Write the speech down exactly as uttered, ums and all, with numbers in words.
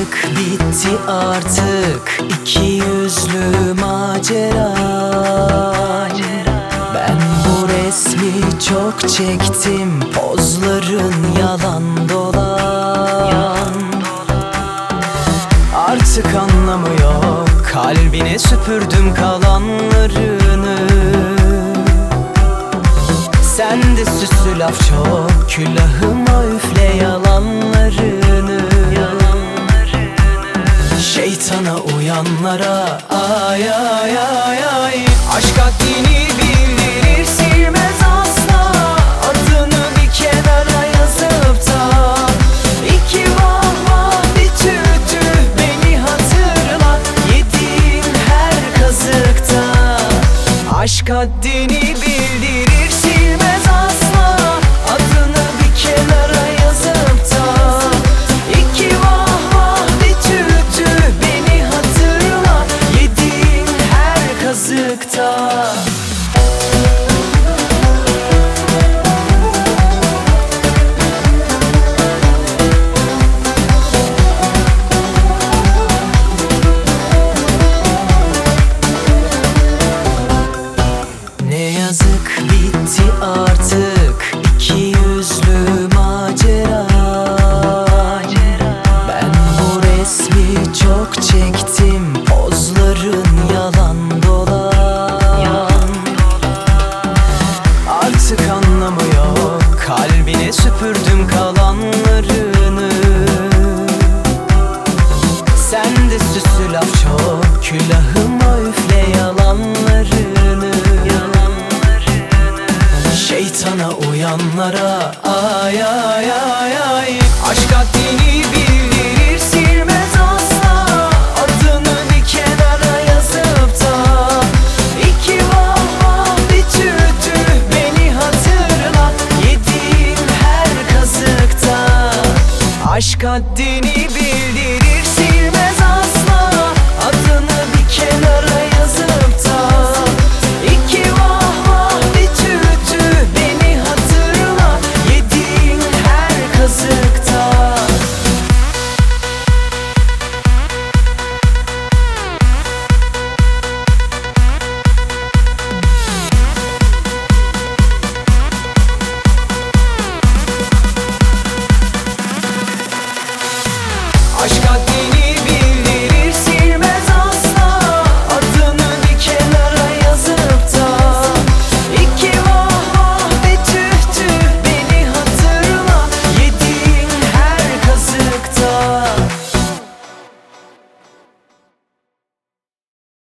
yazık bitti artık iki yüzlü macera. Ben bu resmi çok çektim, pozların yalan dolan. Artık anlamı yok, kalbine süpürdüm kalanlarını. Sende süslü laf çok, külahıma üfle yalanlarını. Şeytana uyanlara ay ay ay ay. Aşk haddini bildirir, silmez asla. Adını bir kenara yazıp da iki vah vah bir tüh tüh beni hatırla yediğin her kazıkta. Aşk haddini bildirir, silmez asla. Adını bir kenara yazıp da iki vah vah bir tüh tüh beni hatırla yediğin her kazıkta. Ne yazık bitti artık iki yüzlü macera. Ben bu resmi çok çektim, pozların yalan dolan. Artık anlamı yok, kalbine süpürdüm kalanlarını. Sende süslü laf çok, külahıma üfle yalanlarını. Şeytana uyanlara ay ay ay ay. Aşk haddini bildirir, silmez asla. Adını bir kenara yazıp da iki vah vah bir tüh tüh beni hatırla yediğin her kazıkta. Aşk haddini